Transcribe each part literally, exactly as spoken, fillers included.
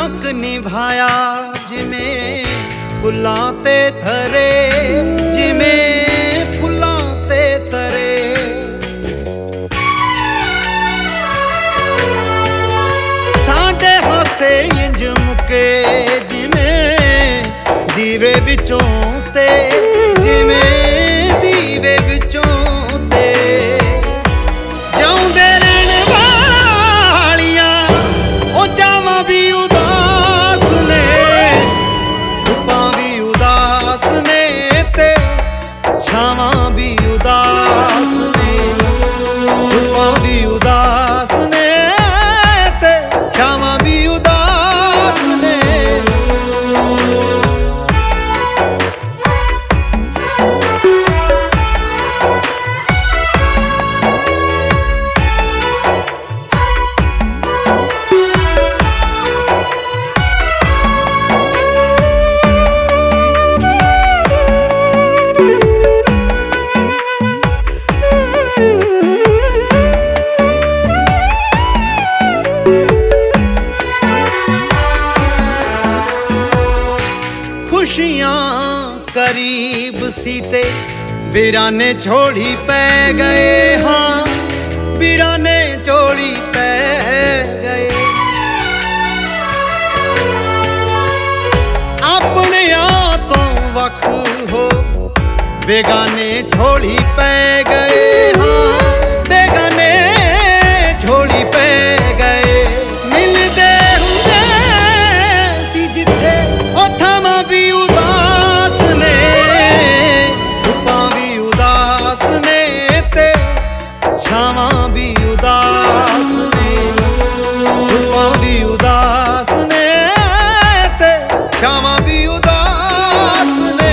ਹੱਕ ਨਿਭਾਇਆ ਜਿਵੇਂ ਫੁੱਲਾਂ ਤੇ ਧਰੇ, ਜਿਵੇਂ ਫੁੱਲਾਂ ਤੇ ਤਰੇ। ਸਾਡੇ ਹਾਸੇ ਇੰਜ ਮੁੱਕੇ ਜਿਵੇਂ ਦੀਵੇ ਵਿੱਚੋਂ ਤੇ, ਜਿਵੇਂ ਦੀਵੇ ਵਿੱਚੋਂ ਤੇ। ਜਿਉਂਦੇ ਰਹਿਣ ਵਾਲੀਆਂ ਉਹ ਚਾਵਾਂ ਵੀ ਉਦਾਸ ਨੇ, ਧੁੱਪਾਂ ਵੀ ਉਦਾਸ ਨੇ ਤੇ ਛਾਵਾਂ ਵੀ ਉਦਾਸ ਨੇ। ਧੁੱਪਾਂ ਵੀ ਉਦਾਸ ਨੇ ਤੇ ਛਾਵਾਂ ਵੀ ਉਦਾਸ ਨੇ। खुशियाँ करीब सी ते वीराने झोली पै गए। हाँ वीराने झोली पै गए। अपने आप तो वख हो बेगाने झोली पै गए। हाँ बेगाने झोली पै गए। मिलदे हुंदे सी जिथे ओथां भी उदास ने, धुप्पां भी उदास ने ते छावां भी उदास ने। धुप्पां भी उदास ने ते छावां भी उदास ने।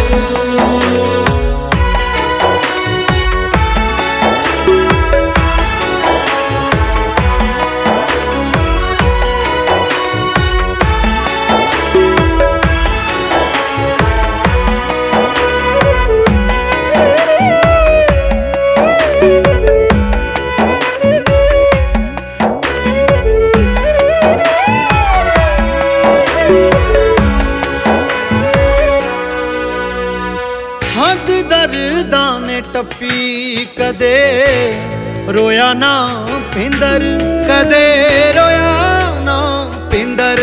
हद दर्दां ने टप्पी कदे रोया ना पिंदर, कदे रोया ना पिंदर।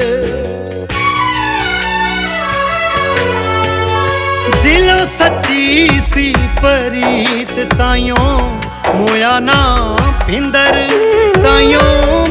दिलों सच्ची सी परीत ताइयों मोया ना पिंदर, ताइयों